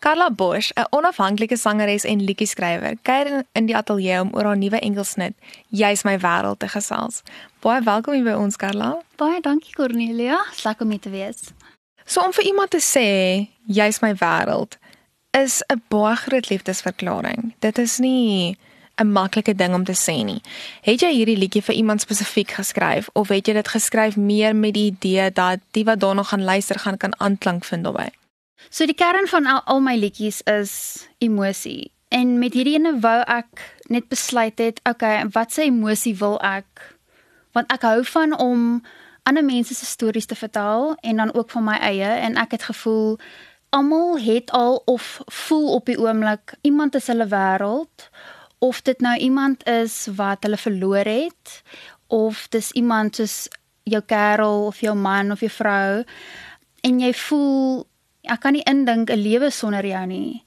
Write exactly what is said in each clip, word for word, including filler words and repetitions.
Carla Bosch, 'n onafhanklike sangeres en liedjie-skrywer, kuier in die ateljee om oor haar nuwe enkelsnit Jy's my wêreld te gesels. Baie welkom hier by ons, Carla. Baie dankie Cornelia, is lekker om hier te wees. So om vir iemand te sê jy's my wêreld is 'n baie groot liefdesverklaring. Dit is nie 'n maklike ding om te sê nie. Het jy hierdie liedjie vir iemand spesifiek geskryf of het jy dit geskryf meer met die idee dat die wat daarna gaan luister gaan kan aanklank vind daarbey? So die kern van al, al my liedjies is emosie. En met hierdie ene wou ek net besluit het, okay, wat se emosie wil ek? Want ek hou van om ander mense se stories te vertel en dan ook van my eie en ek het gevoel almal het al of voel op die oomblik iemand is hulle wêreld of dit nou iemand is wat hulle verloor het of dis iemand soos jou kerel of jou man of jou vrou en jy voel ek kan nie indink 'n lewe sonder jou nie.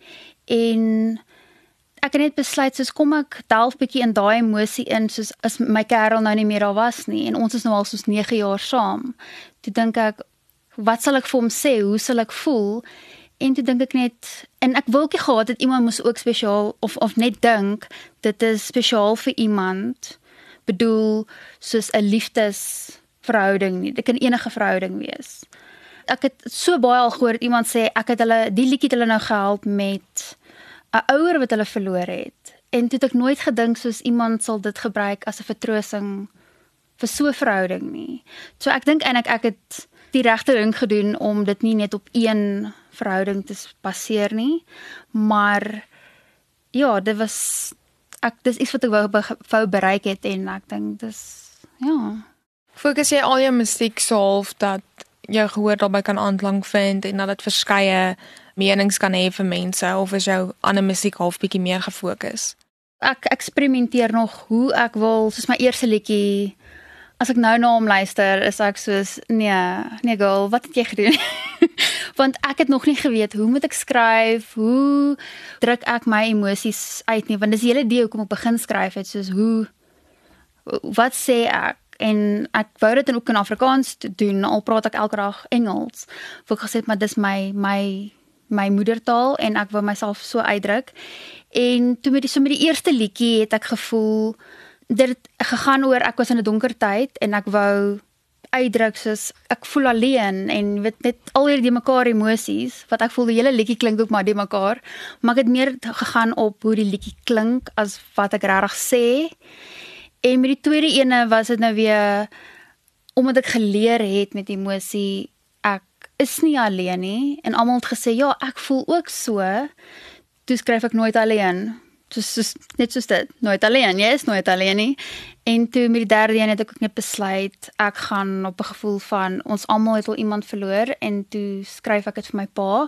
En ek het net besluit soos kom ek delf bietjie in daai emosie in soos as my kerel nou nie meer daar was nie en ons is nou al soos nege jaar saam. Toe dink ek wat sal ek vir hom sê? Hoe sal ek voel? En toe dink ek net en ek wil nie gehad het iemand moes ook spesiaal of of net dink dit is spesiaal vir iemand. Bedoel soos 'n liefdesverhouding nie. Dit kan enige verhouding wees. Ek het so baie al gehoor dat iemand sê ek het hulle die liedjie het hulle nou gehelp met 'n ouer wat hulle verloor het. En toe het ek nooit gedink soos iemand sal dit gebruik as 'n vertroosting vir so 'n verhouding nie. So ek dink eintlik ek het die regte ding gedoen om dit nie net op een verhouding te baseer nie, maar ja, dit was ek dis iets wat ek wou, wou bereik het en ek dink dis ja. Fokus jy al jou musiek so half dat jou gehoor daarbey kan aanklank vind en dat dit verskeie menings kan hê vir mense of is jou ander musiek half bietjie meer gefokus? Ek eksperimenteer nog hoe ek wil, soos my eerste liedjie, as ek nou na hom luister, is ek soos nee, nee girl, wat het jy gedoen? Want ek het nog nie geweet hoe moet ek skryf, hoe druk ek my emosies uit nie, want dis die hele idee hoekom ek begin skryf het, soos hoe wat sê ek? En ek wou dit dan ook in Afrikaans doen, al praat ek elke dag Engels. Wou ek gesê het, maar dis my my my moedertaal en ek wou myself so uitdruk. En toe met die so met die eerste liedjie het ek gevoel dit het gegaan oor ek was in 'n donker tyd en ek wou uitdruk soos ek voel alleen en weet net al hierdie mekaar emosies wat ek voel die hele liedjie klink ook maar die mekaar, maar ek het meer gegaan op hoe die liedjie klink as wat ek regtig sê. En met die tweede ene was dit nou weer, omdat ek geleer het met emosie, ek is nie alleen nie, en almal het gesê, ja, ek voel ook so, toe skryf ek nooit alleen, soos, soos, net soos dit, nooit alleen, jy is nooit alleen nie, en toe met die derde ene het ek ook net besluit, ek gaan op 'n gevoel van, ons almal het al iemand verloor, en toe skryf ek dit vir my pa,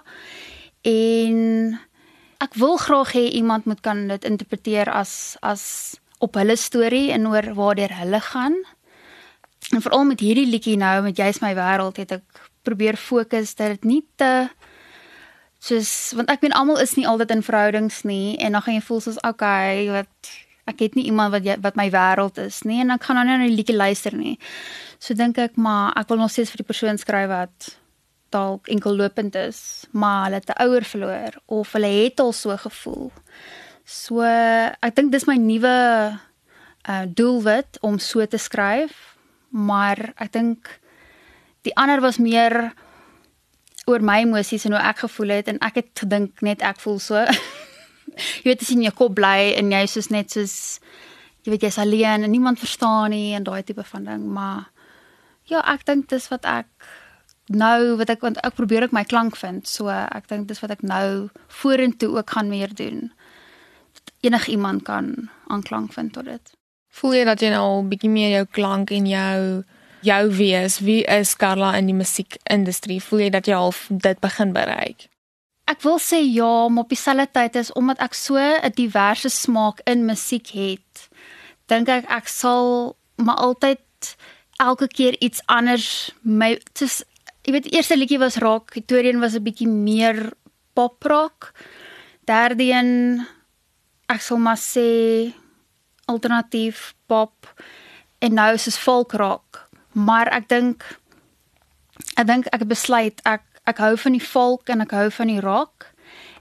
en ek wil graag hê iemand moet kan dit interpreteer as, as op hulle storie en oor waardeur hulle gaan. En veral met hierdie liedjie nou, met Jy's my wêreld, het ek probeer fokus dat dit nie te, soos, want ek weet almal is nie altyd in verhoudings nie, en dan gaan jy voel soos, okay, wat, ek het nie iemand wat, wat my wêreld is nie, en ek gaan nou nie na die liedjie luister nie. So dink ek, maar ek wil nog steeds vir die persoon skryf wat dalk enkel lopend is, maar hulle het 'n ouer verloor, of hulle het al so gevoel. So, ek dink dis my nuwe uh, doelwit om so te skryf, maar ek dink die ander was meer oor my emosies en hoe ek gevoel het, en ek het gedink net ek voel so. Jy weet, as jy in jou kop bly, en jy soos net soos, jy weet, jy's alleen, en niemand verstaan nie, en daai tipe van ding, maar ja, ek dink dis wat ek nou, wat ek, want ek probeer ook my klank vind, so ek dink dis wat ek nou vorentoe ook gaan meer doen. Enig iemand kan aanklank vind tot dit. Voel jy dat jy nou al bietjie meer jou klank en jou jou wees, wie is Carla in die musiekindustrie? Voel jy dat jy al dit begin bereik? Ek wil sê ja, maar op dieselfde tyd is omdat ek so 'n diverse smaak in musiek het, dink ek ek sal maar altyd elke keer iets anders my soos, jy weet, die eerste liedjie was rock, die tweede een was 'n bietjie meer pop rock, derde een ek sal maar sê alternatief pop en nou is dit folk rock, maar ek dink ek dink ek het besluit ek ek hou van die folk en ek hou van die rock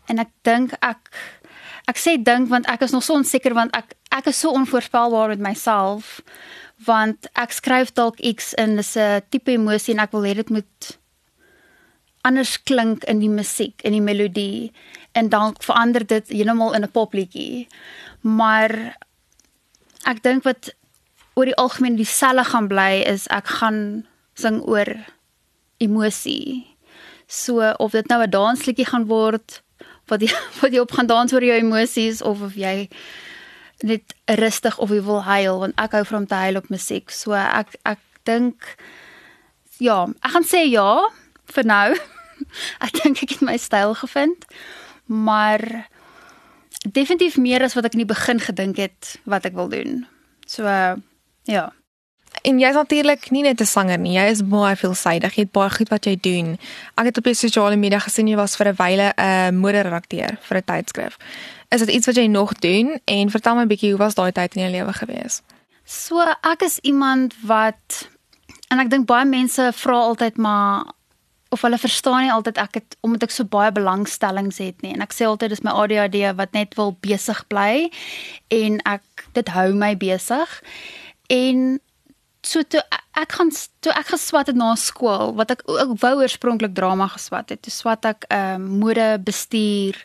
En ek dink ek ek sê dink want ek is nog so onseker want ek ek is so onvoorspelbaar met myself want ek skryf dalk iets in dis 'n tipe emosie en ek wil hê dit moet anders klink in die musiek, in die melodie en dan verander dit heeltemal in 'n popliedjie. Maar ek dink wat oor die algemeen dieselfde gaan bly is ek gaan sing oor emosie. So of dit nou 'n dansliedjie gaan word wat jy wat jy op gaan dans oor jou emosies of of jy net rustig of jy wil huil want ek hou van om te huil op musiek. So ek ek dink ja, ek gaan sê ja vir nou. Ek dink ek het my styl gevind, maar definitief meer as wat ek in die begin gedink het wat ek wil doen. So uh, ja. En jy is natuurlik nie net 'n sanger nie, jy is baie veelsidig, jy het baie goed wat jy doen. Ek het op jou sosiale media gesien jy was vir 'n wyle 'n uh, moderedakteur vir 'n tydskrif. Is dit iets wat jy nog doen? En vertel my 'n bietjie hoe was daai tyd in jou lewe gewees? So ek is iemand wat en ek dink baie mense vra altyd maar of hulle verstaan nie altyd ek het omdat ek so baie belangstellings het nie en ek sê altyd dis my A D H D wat net wil besig bly en ek dit hou my besig. En so toe ek gaan toe ek geswat het na skool wat ek ek wou oorspronklik drama geswat het. Toe swat ek ehm um, mode bestuur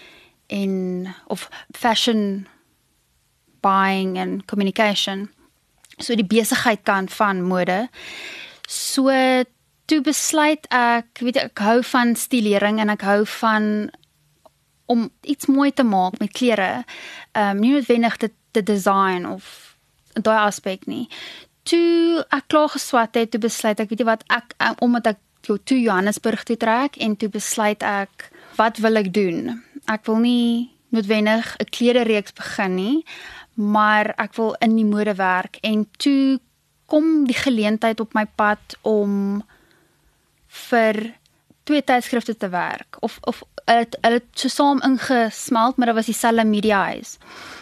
en of fashion buying and communication. So die besigheid kant van mode. So toe besluit ek, weet ek hou van stilering en ek hou van om iets mooi te maak met klere. Ehm um, nie noodwendig te, te design of daai aspek nie. Toe ek klaar geswat het, toe besluit ek, weet jy wat, ek, ek omdat ek toe Johannesburg toe trek en toe besluit ek, wat wil ek doen? Ek wil nie noodwendig 'n kledereeks begin nie, maar ek wil in die mode werk en toe kom die geleentheid op my pad om vir twee tydskrifte te werk of of hulle het so saam ingesmelt, maar dit was dieselfde media huis.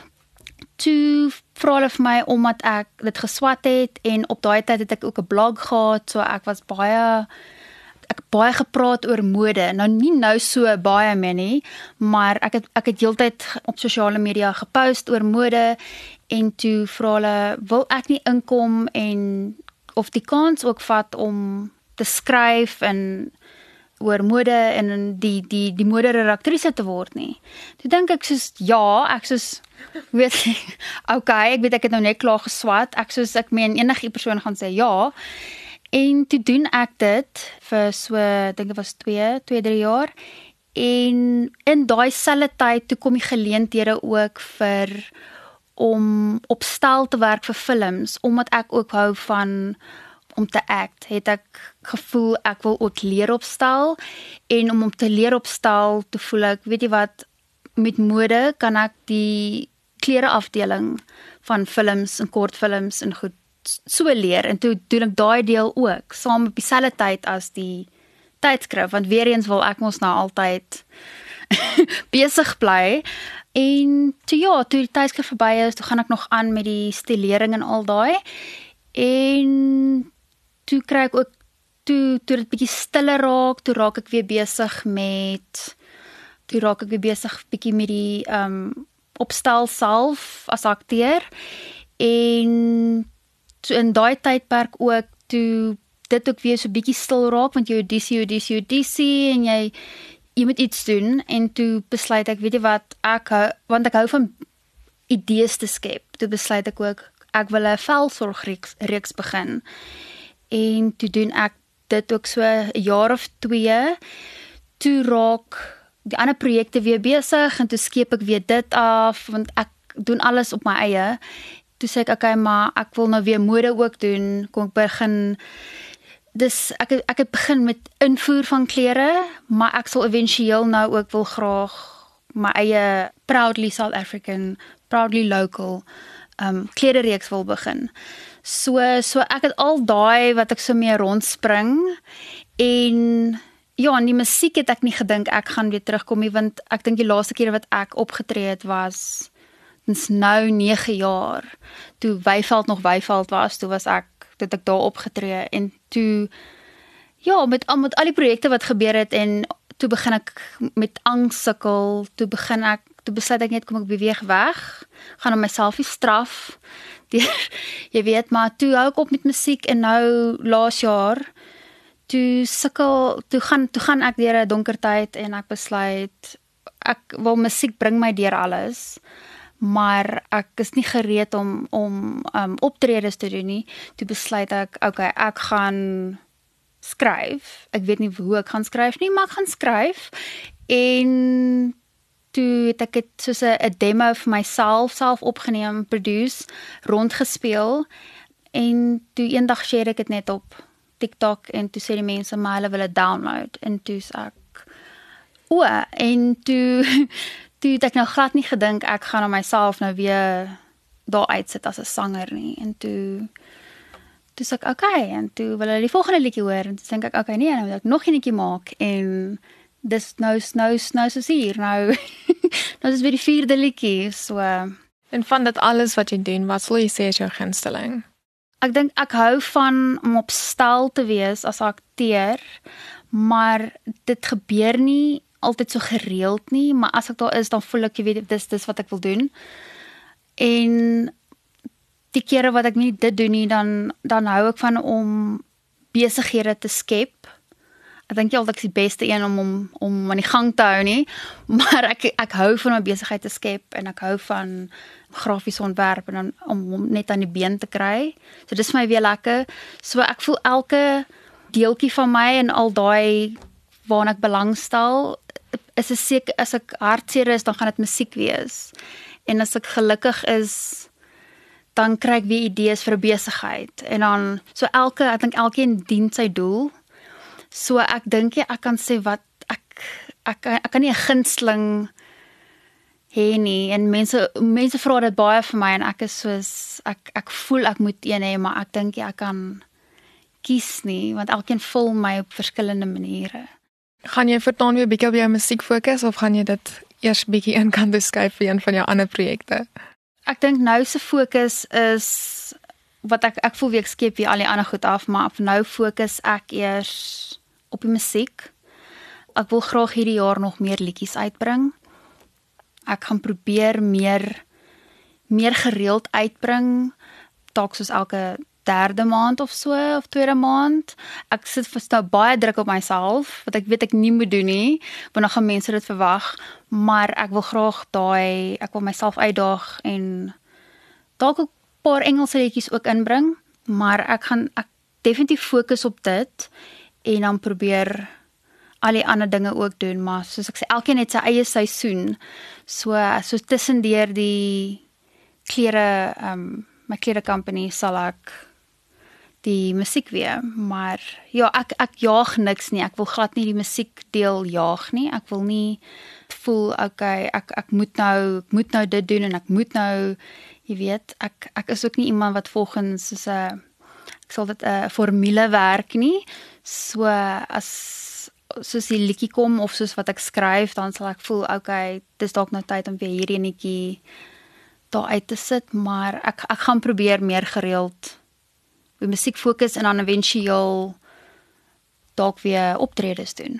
Toe vra hulle vir my omdat ek dit geswat het en op daai tyd het ek ook 'n blog gehad, so ek was baie ek baie gepraat oor mode. Nou nie nou so baie meer nie, maar ek het ek het heeltyd op sosiale media gepost oor mode en toe vra hulle wil ek nie inkom en of die kans ook vat om te skryf en oor mode en die die die moderedaktrise te word nie. Toe dink ek soos ja, ek soos weet okay, ek weet ek het nou net klaar geswat. Ek soos ek meen enige persoon gaan sê ja. En toe doen ek dit vir so ek dink dit was twee, twee, drie jaar. En in daai selfde tyd toe kom die geleenthede ook vir om op stel te werk vir films omdat ek ook hou van om te act, het ek gevoel ek wil ook leer op stel en om om te leer op stel te voel ek, weet jy wat, met mode kan ek die klereafdeling van films en kortfilms en goed so leer en toe doen ek daai deel ook saam op dieselfde tyd as die tydskrif want weer eens wil ek mos nou altyd besig bly en toe ja, toe die tydskrif verby is, toe gaan ek nog aan met die stilering en al daai en toe kry ek ook toe toe dit bietjie stiller raak, toe raak ek weer besig met toe raak ek weer besig bietjie met die um opstel self as akteur en toe in daai tydperk ook toe dit ook weer so bietjie stil raak want jy audisie, audisie, audisie en jy jy moet iets doen en toe besluit ek, weet jy wat, ek hou, want ek hou van idees te skep. Toe besluit ek ook ek wil 'n velsorgreeks reeks begin. En toe doen ek dit ook so 'n jaar of twee. Toe raak die ander projekte weer besig en toe skep ek weer dit af want ek doen alles op my eie. Toe sê ek okay, maar ek wil nou weer mode ook doen. Kom ek begin dis ek het, ek het begin met invoer van klere, maar ek sal éventueel nou ook wil graag my eie proudly South African, proudly local um kledereeks wil begin. So so ek het al daai wat ek so mee rondspring en ja, in die musiek het ek nie gedink ek gaan weer terugkom nie want ek dink die laaste keer wat ek opgetree het was dis nou nege jaar. Toe Wyveld nog Wyveld was, toe was ek dit ek daar opgetree en toe ja, met met al die projekte wat gebeur het en toe begin ek met angs sukkel, toe begin ek, toe besluit ek net kom ek beweeg weg, gaan om myself nie straf, die, jy weet, maar toe hou ek op met musiek en nou laas jaar, toe sukkel, toe gaan, toe gaan ek deur 'n donker tyd en ek besluit, ek wil musiek bring my deur alles, maar ek is nie gereed om, om um, optredes te doen nie, toe besluit ek, okay, ek gaan skryf, ek weet nie hoe ek gaan skryf nie, maar ek gaan skryf, en toe het ek het soos 'n demo vir myself, self opgeneem, produce, rondgespeel, en toe eendag share ek dit net op TikTok, en toe sê die mense, maar hulle wil het download, en toe sê ek, o, en toe, toe het ek nou glad nie gedink, ek gaan op myself nou weer daar uitsit as 'n sanger nie, en toe, toe sê ek, okay, en toe wil hulle die volgende liedjie hoor, en toe sê ek, okay, nee, nou wil ek nog 'n liedjie maak, en dis nou, nou, nou soos hier, nou, nou is weer die vierde liedjie, so. En van dit alles wat jy doen, wat sal jy sê is jou gunsteling? Ek dink ek hou van om op stel te wees as 'n akteur, maar dit gebeur nie altyd so gereeld nie, maar as ek daar is, dan voel ek, jy weet, dis, dis wat ek wil doen. En die kere wat ek nie dit doen nie, dan, dan hou ek van om besighede te skep. Ek dink nie altyd ek is die beste een om, om, om aan die gang te hou nie, maar ek, ek hou van 'n besigheid te skep, en ek hou van grafiese ontwerp, en dan, om hom net aan die been te kry. So dis vir my weer lekker. So ek voel elke deeltjie van my, en al daai waarna ek belangstel, is dit seker, as ek hartseer is, dan gaan dit musiek wees. En as ek gelukkig is, dan kry ek weer idees vir 'n besigheid. En dan, so elke, ek dink elkeen dien sy doel. So ek dink jy, ek kan sê wat, ek, ek, ek kan nie 'n gunsteling hê nie, en mense, mense vra dit baie vir my, en ek is soos, ek, ek voel ek moet een hê, maar ek dink jy, ek kan kies nie, want elkeen vul my op verskillende maniere. Gaan jy voortaan weer bietjie op jou musiek fokus, of gaan jy dit eers bietjie in kan skuif vir een van jou ander projekte? Ek dink nou se fokus is, wat ek, ek voel wie ek skep weer al die ander goed af, maar nou fokus ek eers op die musiek. Ek wil graag hierdie jaar nog meer liedjies uitbring. Ek gaan probeer meer, meer gereeld uitbring, dalk soos elke derde maand of so, of tweede maand. Ek sit vir nou baie druk op myself, wat ek weet ek nie moet doen nie, want dan gaan mense dit verwag, maar ek wil graag daai, ek wil myself uitdaag, en dalk ook 'n paar Engelse liedjies ook inbring, maar ek gaan, ek definitief fokus op dit, en dan probeer al die ander dinge ook doen, maar soos ek sê, elkeen het sy eie seisoen, so, so tussendeur die klere, um, my klere company sal ek die musiek weer, maar ja, ek, ek jaag niks nie, ek wil glad nie die musiek deel jaag nie, ek wil nie voel, okay, ek, ek moet nou, ek moet nou dit doen, en ek moet nou, jy weet, ek, ek is ook nie iemand wat volgens, soos 'n, ek sal dit 'n formule werk nie, so as, soos die liedjie kom, of soos wat ek skryf, dan sal ek voel, okay, dis dalk nou tyd om weer hierdie netjie daar uit te sit, maar ek, ek gaan probeer meer gereeld op musiek fokus, en dan eventueel dalk weer optredes doen.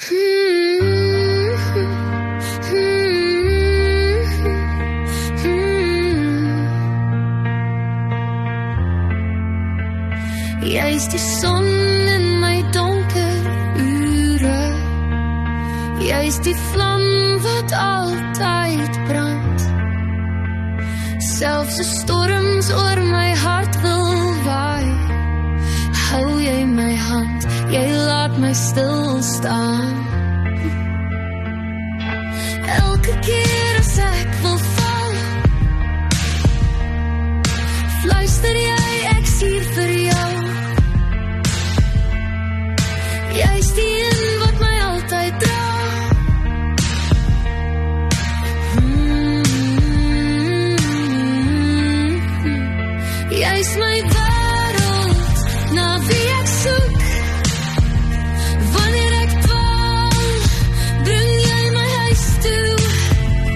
Jy is die son in my donker ure, jy is die vlam wat altyd brand, selfs as storms oor my hart wil waai, hou jy my hand, jy laat my stil staan. Elke keer as ek wil val, fluister jy, ek's hier vir jou. Jy is die een wat my altyd dra. Mm-hmm. Jy is my wêreld, na wie ek soek. Wanneer ek dwaal, bring jy my huis toe.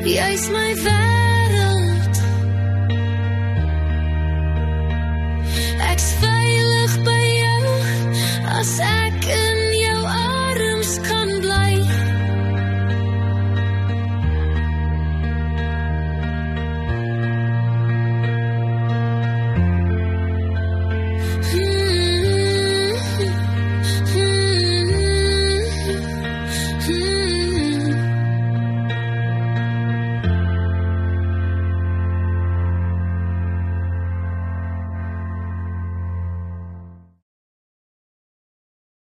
Jy's my wêreld. Ek's veilig by jou as ek